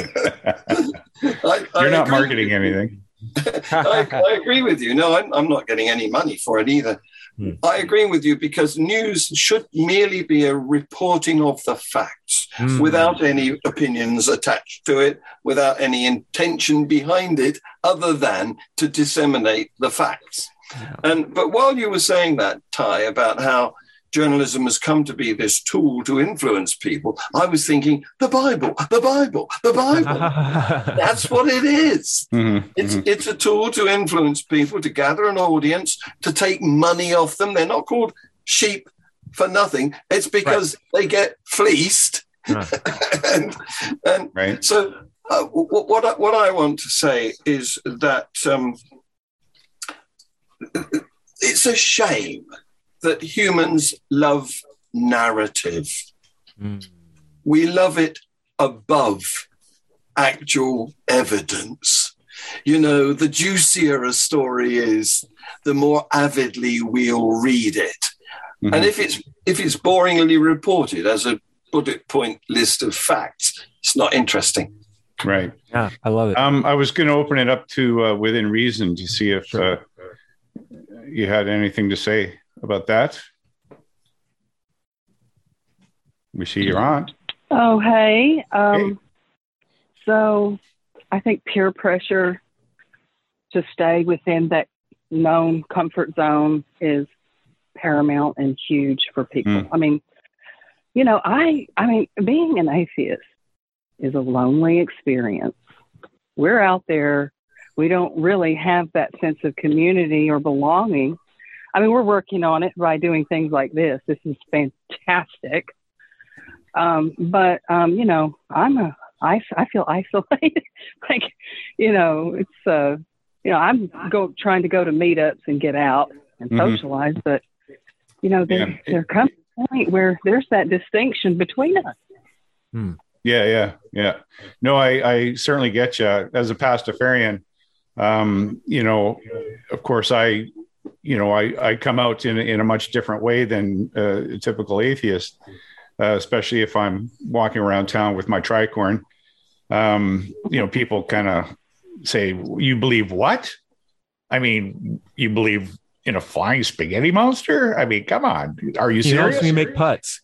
you're not marketing anything. I agree with you. No, I'm not getting any money for it either. I agree with you because news should merely be a reporting of the facts without any opinions attached to it, without any intention behind it other than to disseminate the facts. Yeah. But while you were saying that, Ty, about how journalism has come to be this tool to influence people, I was thinking, the Bible. That's what it is. It's a tool to influence people, to gather an audience, to take money off them. They're not called sheep for nothing. It's because they get fleeced. And so what I want to say is that it's a shame that humans love narrative. We love it above actual evidence. You know, the juicier a story is, the more avidly we'll read it. Mm-hmm. And if it's boringly reported as a bullet point list of facts, it's not interesting. Right. Yeah, I love it. I was going to open it up to Within Reason to see if you had anything to say about that. We see you're on. Oh, hey. So I think peer pressure to stay within that known comfort zone is paramount and huge for people. I mean, you know, I mean, being an atheist is a lonely experience. We're out there. We don't really have that sense of community or belonging. I mean, we're working on it by doing things like this. This is fantastic. But you know, I feel isolated. Like, you know, it's, you know, I'm trying to go to meetups and get out and socialize, but, you know, there comes a point where there's that distinction between us. Yeah. No, I certainly get you. As a Pastafarian, you know, of course, I come out in a much different way than a typical atheist, especially if I'm walking around town with my tricorn. You know, people kind of say, "You believe what?" I mean, you believe in a flying spaghetti monster? I mean, come on, are you serious? He helps me make putts.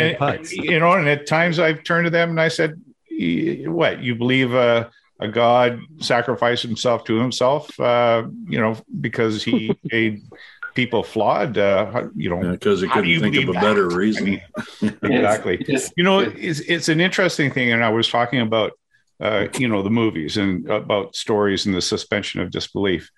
You know, and at times I've turned to them and I said, "What? You believe a God sacrificed himself to himself? You know, because he made people flawed? You know, because he couldn't think of a better reason." I mean, exactly. You know, it's an interesting thing, and I was talking about you know, the movies and about stories and the suspension of disbelief.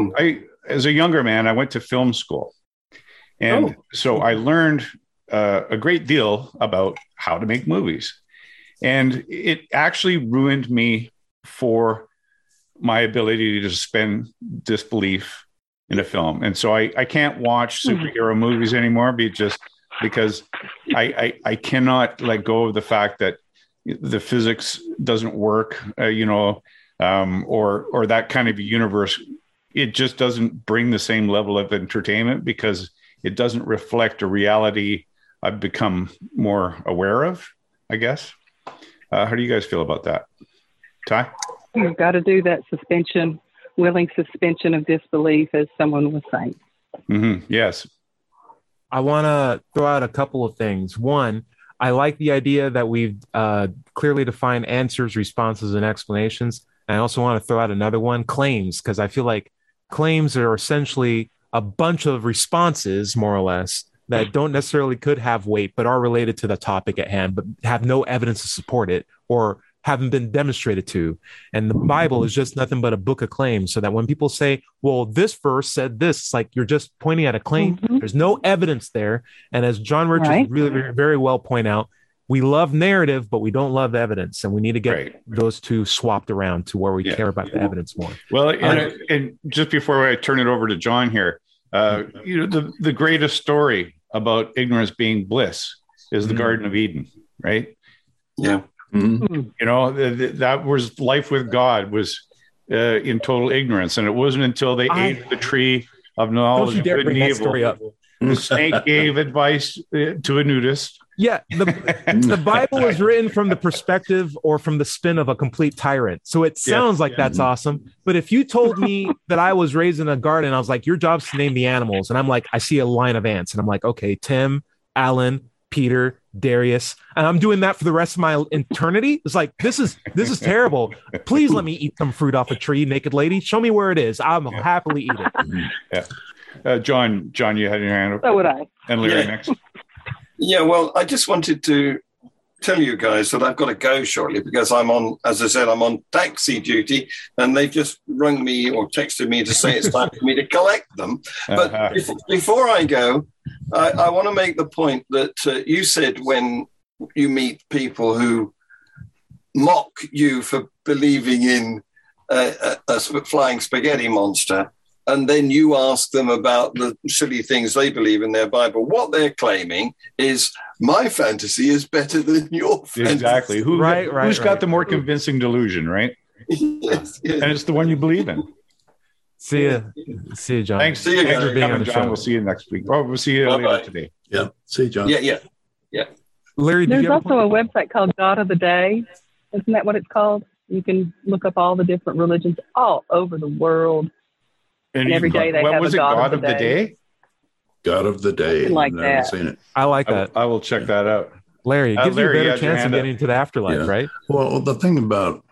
As a younger man, I went to film school, and so I learned a great deal about how to make movies, and it actually ruined me for my ability to suspend disbelief in a film. And so I can't watch superhero movies anymore because I cannot let go of the fact that the physics doesn't work, you know, or that kind of a universe. It just doesn't bring the same level of entertainment because it doesn't reflect a reality I've become more aware of, I guess. How do you guys feel about that? Ty? You've got to do that willing suspension of disbelief, as someone was saying. Yes. I want to throw out a couple of things. One, I like the idea that we've clearly defined answers, responses, and explanations. And I also want to throw out another one, claims, because I feel like claims are essentially a bunch of responses, more or less, that don't necessarily could have weight, but are related to the topic at hand, but have no evidence to support it or haven't been demonstrated to. And the Bible is just nothing but a book of claims. So that when people say, well, this verse said this, it's like you're just pointing at a claim. There's no evidence there. And as John Richards really very, very well point out, we love narrative, but we don't love evidence. And we need to get those two swapped around to where we care about the evidence more. Well, and just before I turn it over to John here, you know, the greatest story about ignorance being bliss is the Garden of Eden, right? Yeah. You know, that was life with God was in total ignorance. And it wasn't until they ate the tree of knowledge of good and evil. The snake gave advice to a nudist. Yeah, the Bible is written from the perspective or from the spin of a complete tyrant. So it sounds like that's awesome. But if you told me that I was raised in a garden, I was like, your job's to name the animals. And I'm like, I see a line of ants. And I'm like, okay, Tim, Alan, Peter, Darius. And I'm doing that for the rest of my eternity. It's like, this is terrible. Please let me eat some fruit off a tree, naked lady. Show me where it is. I'll happily eat it. John, you had your hand up. So would I. And Larry next. Yeah, well, I just wanted to tell you guys that I've got to go shortly because I'm on, as I said, I'm on taxi duty and they've just rung me or texted me to say it's time for me to collect them. But before I go, I want to make the point that you said when you meet people who mock you for believing in a flying spaghetti monster, and then you ask them about the silly things they believe in their Bible. What they're claiming is my fantasy is better than your fantasy. Exactly. Who's got the more convincing delusion, right? Yes. And it's the one you believe in. See you, John. Thanks. See you, Thanks for being on on, the John. show. We'll see you next week. Oh, we'll see you Bye-bye. later today. Yeah. See you, John. Yeah. Larry, did There's you have also a website called God of the Day. Isn't that what it's called? You can look up all the different religions all over the world. And every day they what have was a it? God of the Day. God of the Day. Something like I've never that. seen it. I like that. I will check that out. Larry, it gives Larry, you you a had better your chance of hand up. getting to the afterlife, Yeah. right? Well, the thing about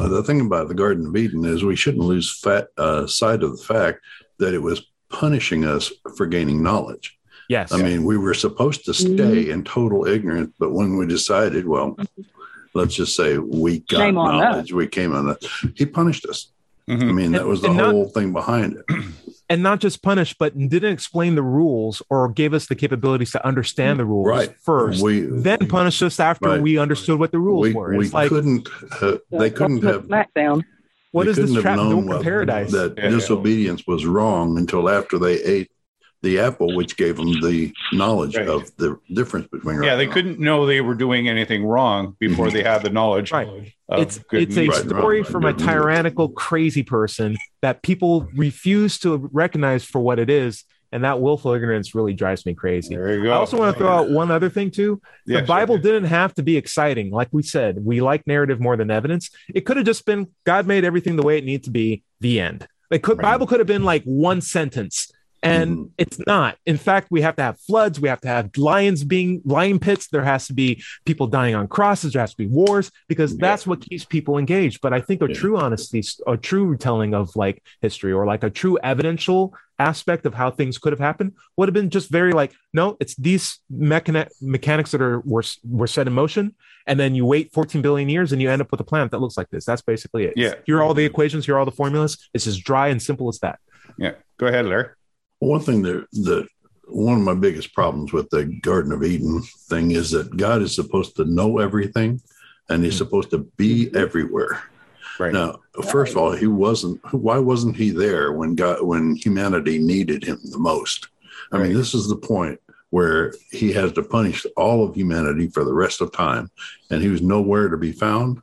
the Garden of Eden is we shouldn't lose sight of the fact that it was punishing us for gaining knowledge. Yes. I mean, we were supposed to stay in total ignorance, but when we decided, well, let's just say we got Shame on knowledge, we came on that. He punished us. Mhm. I mean, that was the And not- whole thing behind it. and not just punish, but didn't explain the rules or gave us the capabilities to understand the rules Right. first, then punish us after Right. we understood what the rules were. We It's like, couldn't. They couldn't have. SmackDown. what they is this couldn't have trap known built what- in paradise? That Yeah. disobedience was wrong until after they ate the apple, which gave them the knowledge Right. of the difference between right Yeah, they and wrong. couldn't know they were doing anything wrong before they had the knowledge. Right. Of It's good it's a and Right, story wrong, from a good and evil. tyrannical, crazy person that people refuse to recognize for what it is, and that willful ignorance really drives me crazy. There you go. I also want to throw out one other thing too. Yeah, The Bible sure. didn't have to be exciting. Like we said, we like narrative more than evidence. It could have just been God made everything the way it needed to be, the end. Bible could have been like one sentence. And it's not. In fact, we have to have floods. We have to have lion pits. There has to be people dying on crosses. There has to be wars because that's what keeps people engaged. But I think a true honesty, a true telling of like history or like a true evidential aspect of how things could have happened would have been just very like, no, it's these mechanics that were set in motion. And then you wait 14 billion years and you end up with a planet that looks like this. That's basically it. Yeah. Here are all the equations. Here are all the formulas. It's as dry and simple as that. Yeah. Go ahead, Larry. One thing that one of my biggest problems with the Garden of Eden thing is that God is supposed to know everything, and He's supposed to be everywhere. Right. Now, first of all, He wasn't. Why wasn't He there when humanity needed Him the most? I mean, this is the point where He has to punish all of humanity for the rest of time, and He was nowhere to be found.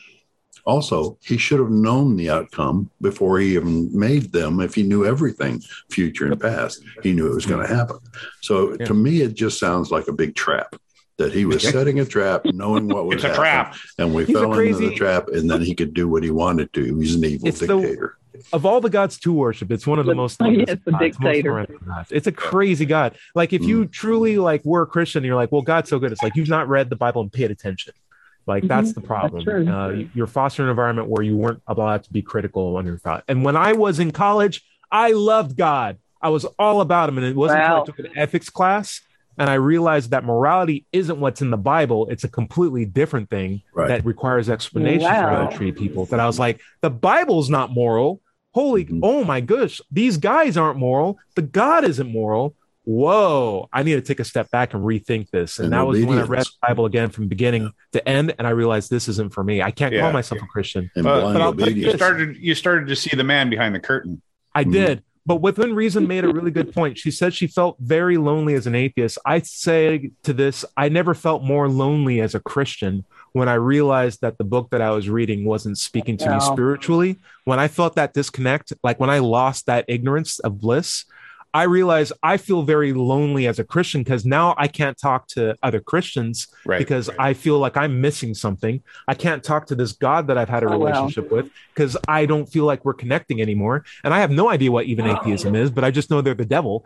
Also, He should have known the outcome before He even made them. If He knew everything, future and past, He knew it was going to happen. So to me, it just sounds like a big trap that He was setting a trap, knowing what was It's a happening. trap. And we He's a fell into crazy- the trap, and then He could do what He wanted to. He's an evil It's the- dictator. Of all the gods to worship, it's one of the most Yes, the gods, dictator. most horrendous gods. It's a crazy god. Like if you truly like were a Christian, you're like, well, God's so good. It's like you've not read the Bible and paid attention. Like that's the problem. true. You're fostering an environment where you weren't allowed to be critical on your thought. And when I was in college, I loved God. I was all about him, and it wasn't until I took an ethics class and I realized that morality isn't what's in the Bible. It's a completely different thing that requires explanation for how to treat people. That I was like, the Bible's not moral. Oh my gosh, these guys aren't moral. The God isn't moral. Whoa, I need to take a step back and rethink this. And that was when I read the Bible again from beginning to end, and I realized this isn't for me. I can't call myself a Christian. And blind I'll take obedience. You started to see the man behind the curtain. I did. But Within Reason made a really good point. She said she felt very lonely as an atheist. I say to this, I never felt more lonely as a Christian when I realized that the book that I was reading wasn't speaking to me spiritually. When I felt that disconnect, like when I lost that ignorance of bliss, I realized I feel very lonely as a Christian because now I can't talk to other Christians because I feel like I'm missing something. I can't talk to this God that I've had a relationship with because I don't feel like we're connecting anymore. And I have no idea what even atheism is, but I just know they're the devil.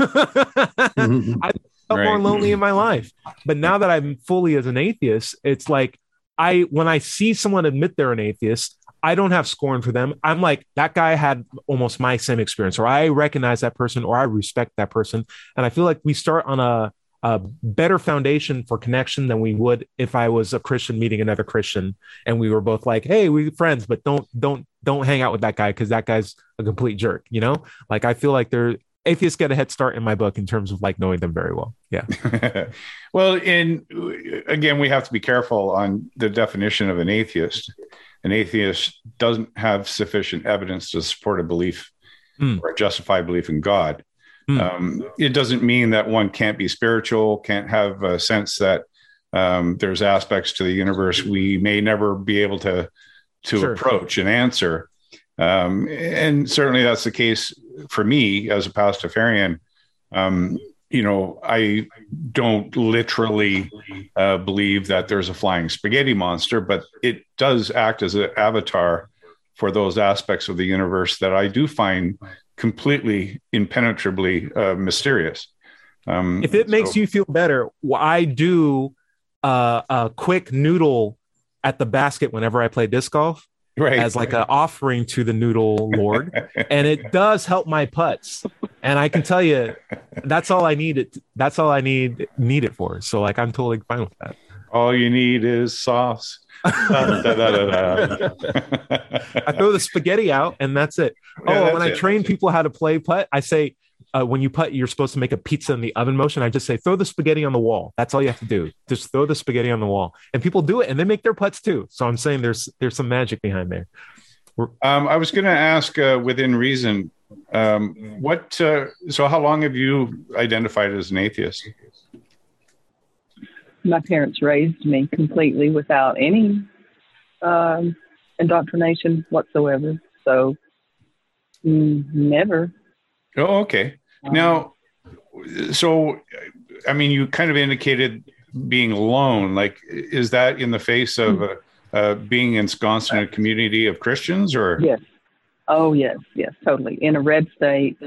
I felt more lonely in my life. But now that I'm fully as an atheist, it's like when I see someone admit they're an atheist, I don't have scorn for them. I'm like, that guy had almost my same experience, or I recognize that person, or I respect that person. And I feel like we start on a better foundation for connection than we would if I was a Christian meeting another Christian and we were both like, hey, we're friends, but don't hang out with that guy because that guy's a complete jerk, you know? Like I feel like atheists get a head start in my book in terms of like knowing them very well. Yeah. Well, again, we have to be careful on the definition of an atheist. An atheist doesn't have sufficient evidence to support a belief or a justified belief in God. It doesn't mean that one can't be spiritual, can't have a sense that there's aspects to the universe we may never be able to approach and answer. And certainly that's the case for me as a Pastafarian. I don't literally believe that there's a flying spaghetti monster, but it does act as an avatar for those aspects of the universe that I do find completely impenetrably mysterious. If it makes you feel better, I do a quick noodle at the basket whenever I play disc golf. Right. As like an offering to the noodle lord. And it does help my putts. And I can tell you, that's all I need it. That's all I need it for. So like, I'm totally fine with that. All you need is sauce. I throw the spaghetti out and that's it. When I train people how to play putt, I say, when you putt, you're supposed to make a pizza in the oven motion. I just say, throw the spaghetti on the wall. That's all you have to do. Just throw the spaghetti on the wall. And people do it and they make their putts too. So I'm saying there's some magic behind there. I was going to ask within reason, so how long have you identified as an atheist? My parents raised me completely without any indoctrination whatsoever. So never. Oh, okay. Now, so, I mean, you kind of indicated being alone. Like, is that in the face of being ensconced in a community of Christians, or? Yes. Oh, yes, totally. In a red state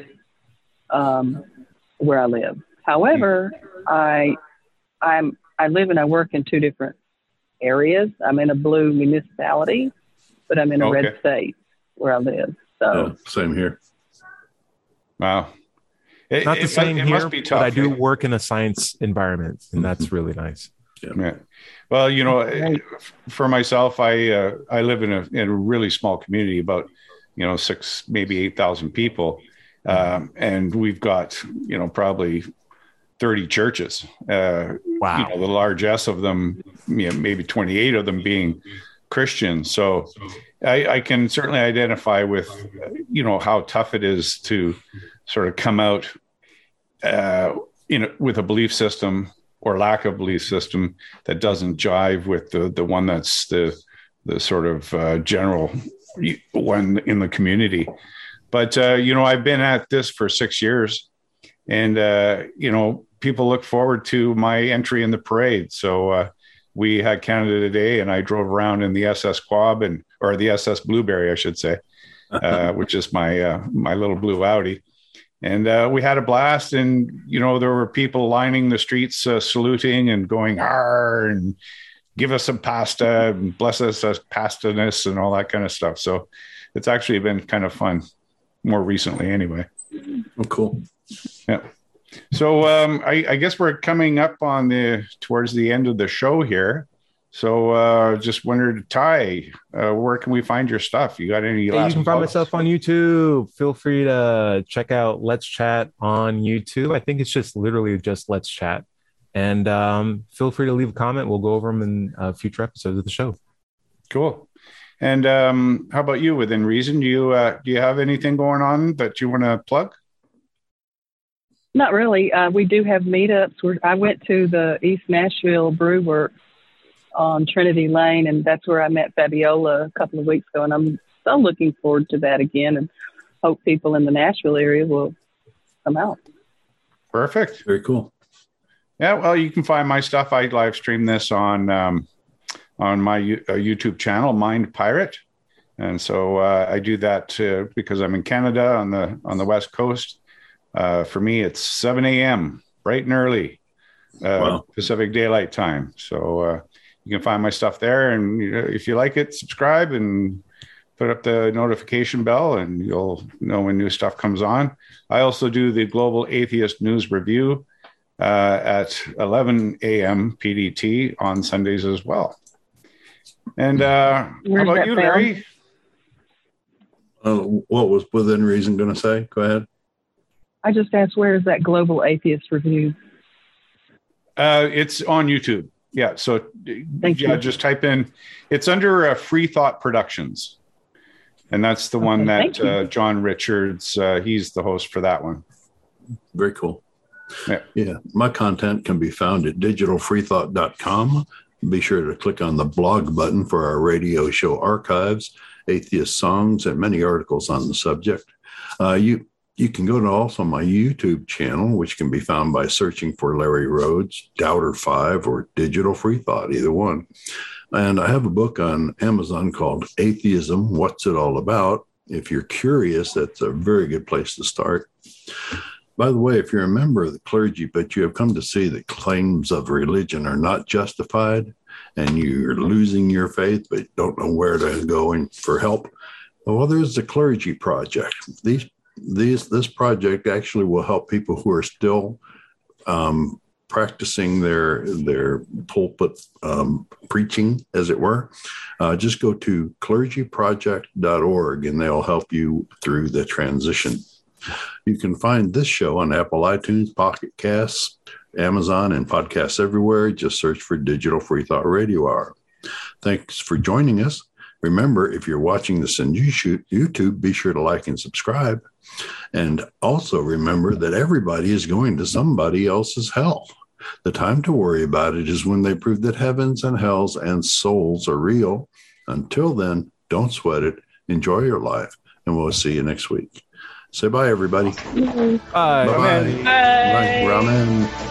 where I live. However, I live and I work in two different areas. I'm in a blue municipality, but I'm in a red state where I live. So same here. Wow. Not the same here, but I do work in a science environment, and that's really nice. Yeah. Well, for myself, I live in a really small community, about 6, maybe 8,000 people, and we've got probably 30 churches. Wow. The largesse of them, maybe 28 of them being Christian. So I can certainly identify with how tough it is to sort of come out with a belief system or lack of belief system that doesn't jive with the one that's the sort of general one in the community. But I've been at this for 6 years, and people look forward to my entry in the parade. So we had Canada Day, and I drove around in the SS Quab or the SS Blueberry, I should say, which is my little blue Audi. And we had a blast, and, there were people lining the streets, saluting and going, "Arr," and give us some pasta and bless us as pastaness and all that kind of stuff. So it's actually been kind of fun more recently anyway. Oh, cool. Yeah. So I guess we're coming up on towards the end of the show here. So just wondered, Ty, where can we find your stuff? You got any last? You can find myself on YouTube. Feel free to check out Let's Chat on YouTube. I think it's just literally just Let's Chat. And feel free to leave a comment. We'll go over them in future episodes of the show. Cool. And how about you, within reason? Do you have anything going on that you want to plug? Not really. We do have meetups. I went to the East Nashville Brew Works on Trinity Lane, and that's where I met Fabiola a couple of weeks ago, and I'm so looking forward to that again, and hope people in the Nashville area will come out. Perfect. Very cool. Yeah, well, you can find my stuff. I live stream this on my YouTube channel, Mind Pirate, and so I do that because I'm in Canada on the West Coast. For me, it's 7 a.m. bright and early, Pacific Daylight Time. So you can find my stuff there, and if you like it, subscribe and put up the notification bell, and you'll know when new stuff comes on. I also do the Global Atheist News Review at 11 a.m. PDT on Sundays as well. And how about you, Larry? What was Within Reason going to say? Go ahead. I just asked, where is that Global Atheist Review? It's on YouTube. Yeah. So Thank you. just type in, it's under Free Thought Productions. And that's the one that John Richards, he's the host for that one. Very cool. Yeah. My content can be found at digitalfreethought.com. Be sure to click on the blog button for our radio show archives, atheist songs, and many articles on the subject. You can go to also my YouTube channel, which can be found by searching for Larry Rhodes, Doubter 5, or Digital Free Thought, either one. And I have a book on Amazon called Atheism, What's It All About? If you're curious, that's a very good place to start. By the way, if you're a member of the clergy, but you have come to see that claims of religion are not justified, and you're losing your faith, but don't know where to go for help, well, there's the Clergy Project. This project actually will help people who are still practicing their pulpit preaching, as it were. Just go to clergyproject.org, and they'll help you through the transition. You can find this show on Apple iTunes, Pocket Casts, Amazon, and podcasts everywhere. Just search for Digital Free Thought Radio Hour. Thanks for joining us. Remember, if you're watching this on YouTube, be sure to like and subscribe. And also remember that everybody is going to somebody else's hell. The time to worry about it is when they prove that heavens and hells and souls are real. Until then, don't sweat it. Enjoy your life. And we'll see you next week. Say bye, everybody. Bye. Bye-bye. Bye. Ramen.